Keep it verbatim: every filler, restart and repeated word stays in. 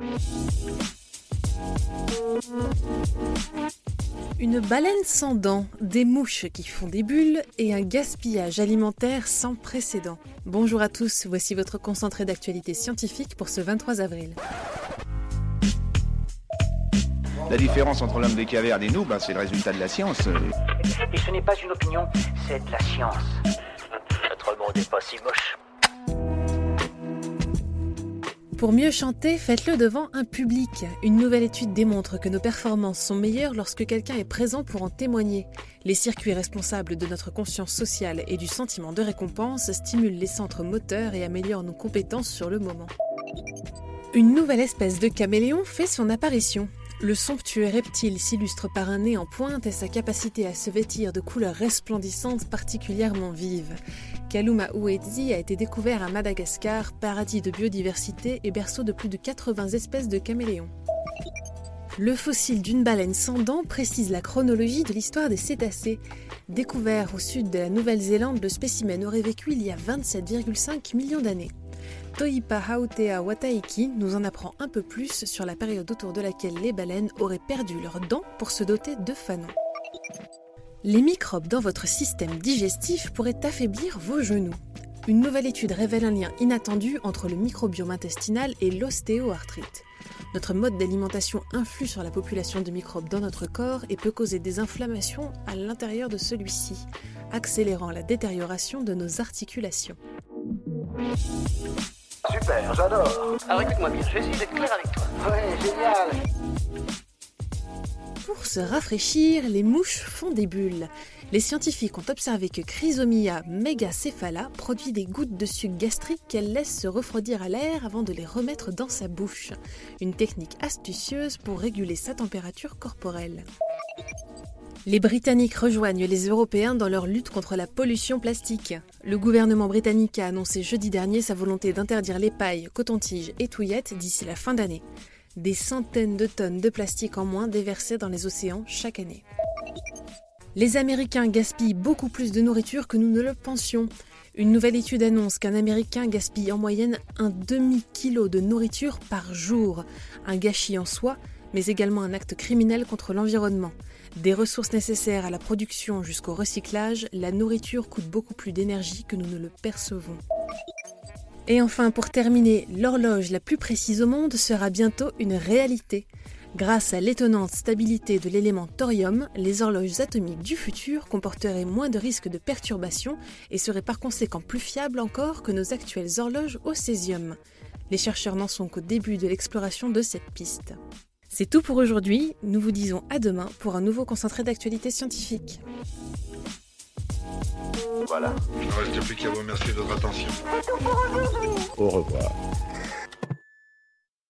Une baleine sans dents, des mouches qui font des bulles et un gaspillage alimentaire sans précédent. Bonjour à tous, voici votre concentré d'actualité scientifique pour ce vingt-trois avril. La différence entre l'homme des cavernes et nous, ben, c'est le résultat de la science. Et ce n'est pas une opinion, c'est de la science. Notre monde n'est pas si moche. Pour mieux chanter, faites-le devant un public. Une nouvelle étude démontre que nos performances sont meilleures lorsque quelqu'un est présent pour en témoigner. Les circuits responsables de notre conscience sociale et du sentiment de récompense stimulent les centres moteurs et améliorent nos compétences sur le moment. Une nouvelle espèce de caméléon fait son apparition. Le somptueux reptile s'illustre par un nez en pointe et sa capacité à se vêtir de couleurs resplendissantes particulièrement vives. Kaluma Uedzi a été découvert à Madagascar, paradis de biodiversité et berceau de plus de quatre-vingts espèces de caméléons. Le fossile d'une baleine sans dents précise la chronologie de l'histoire des cétacés. Découvert au sud de la Nouvelle-Zélande, le spécimen aurait vécu il y a vingt-sept virgule cinq millions d'années. Toipa Haotea Wataiki nous en apprend un peu plus sur la période autour de laquelle les baleines auraient perdu leurs dents pour se doter de fanons. Les microbes dans votre système digestif pourraient affaiblir vos genoux. Une nouvelle étude révèle un lien inattendu entre le microbiome intestinal et l'ostéoarthrite. Notre mode d'alimentation influe sur la population de microbes dans notre corps et peut causer des inflammations à l'intérieur de celui-ci, accélérant la détérioration de nos articulations. Super, j'adore. Alors écoute-moi bien, je vais essayer d'être clair avec toi. Ouais, génial. Pour se rafraîchir, les mouches font des bulles. Les scientifiques ont observé que Chrysomia megacephala produit des gouttes de suc gastrique qu'elle laisse se refroidir à l'air avant de les remettre dans sa bouche. Une technique astucieuse pour réguler sa température corporelle. Les Britanniques rejoignent les Européens dans leur lutte contre la pollution plastique. Le gouvernement britannique a annoncé jeudi dernier sa volonté d'interdire les pailles, cotons-tiges et touillettes d'ici la fin d'année. Des centaines de tonnes de plastique en moins déversées dans les océans chaque année. Les Américains gaspillent beaucoup plus de nourriture que nous ne le pensions. Une nouvelle étude annonce qu'un Américain gaspille en moyenne un demi-kilo de nourriture par jour. Un gâchis en soi, mais également un acte criminel contre l'environnement. Des ressources nécessaires à la production jusqu'au recyclage, la nourriture coûte beaucoup plus d'énergie que nous ne le percevons. Et enfin, pour terminer, l'horloge la plus précise au monde sera bientôt une réalité. Grâce à l'étonnante stabilité de l'élément thorium, les horloges atomiques du futur comporteraient moins de risques de perturbation et seraient par conséquent plus fiables encore que nos actuelles horloges au césium. Les chercheurs n'en sont qu'au début de l'exploration de cette piste. C'est tout pour aujourd'hui, nous vous disons à demain pour un nouveau concentré d'actualité scientifique. Voilà. Il ne reste plus qu'à vous remercier de votre attention. Au revoir.